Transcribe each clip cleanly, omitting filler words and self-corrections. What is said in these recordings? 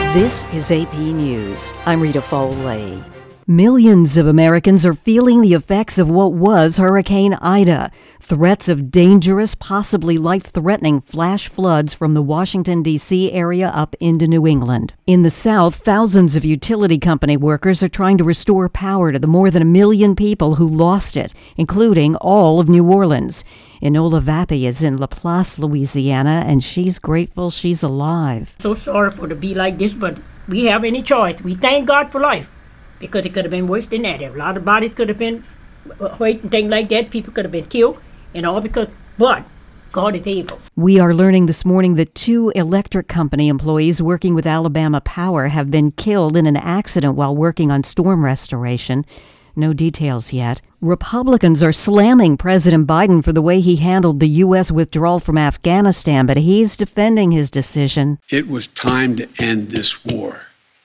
This is AP News. I'm Rita Foley. Millions of Americans are feeling the effects of what was Hurricane Ida. Threats of dangerous, possibly life-threatening flash floods from the Washington, D.C. area up into New England. In the South, thousands of utility company workers are trying to restore power to the more than 1 million people who lost it, including all of New Orleans. Enola Vappi is in Laplace, Louisiana, and she's grateful she's alive. So sorry for it to be like this, but we have any choice. We thank God for life. Because it could have been worse than that. A lot of bodies could have been hurt and things like that. People could have been killed and all but God is able. We are learning this morning that 2 electric company employees working with Alabama Power have been killed in an accident while working on storm restoration. No details yet. Republicans are slamming President Biden for the way he handled the U.S. withdrawal from Afghanistan, but he's defending his decision. It was time to end this war.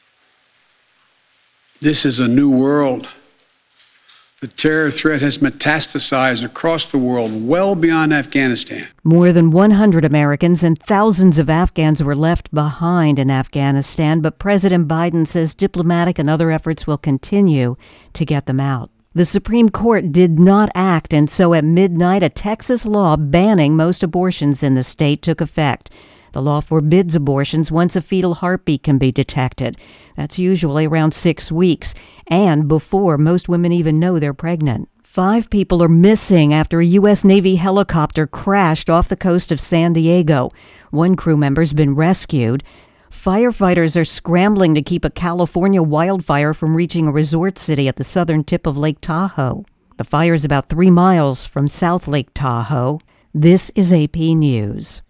This is a new world. The terror threat has metastasized across the world, well beyond Afghanistan. More than 100 Americans and thousands of Afghans were left behind in Afghanistan, but President Biden says diplomatic and other efforts will continue to get them out. The Supreme Court did not act, and so at midnight, a Texas law banning most abortions in the state took effect. The law forbids abortions once a fetal heartbeat can be detected. That's usually around 6 weeks, and before most women even know they're pregnant. 5 people are missing after a U.S. Navy helicopter crashed off the coast of San Diego. 1 crew member's been rescued. Firefighters are scrambling to keep a California wildfire from reaching a resort city at the southern tip of Lake Tahoe. The fire is about 3 miles from South Lake Tahoe. This is AP News.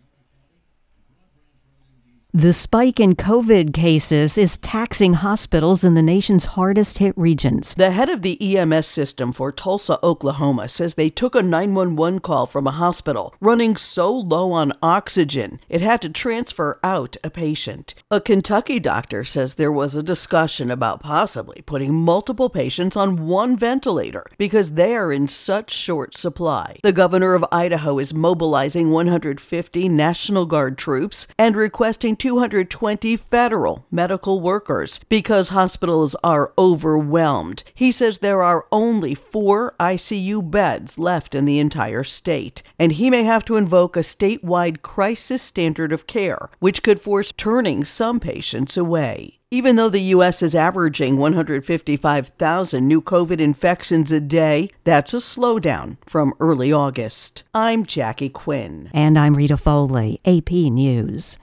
The spike in COVID cases is taxing hospitals in the nation's hardest-hit regions. The head of the EMS system for Tulsa, Oklahoma, says they took a 911 call from a hospital running so low on oxygen it had to transfer out a patient. A Kentucky doctor says there was a discussion about possibly putting multiple patients on one ventilator because they are in such short supply. The governor of Idaho is mobilizing 150 National Guard troops and requesting 220 federal medical workers because hospitals are overwhelmed. He says there are only 4 ICU beds left in the entire state, and he may have to invoke a statewide crisis standard of care, which could force turning some patients away. Even though the U.S. is averaging 155,000 new COVID infections a day, that's a slowdown from early August. I'm Jackie Quinn. And I'm Rita Foley, AP News.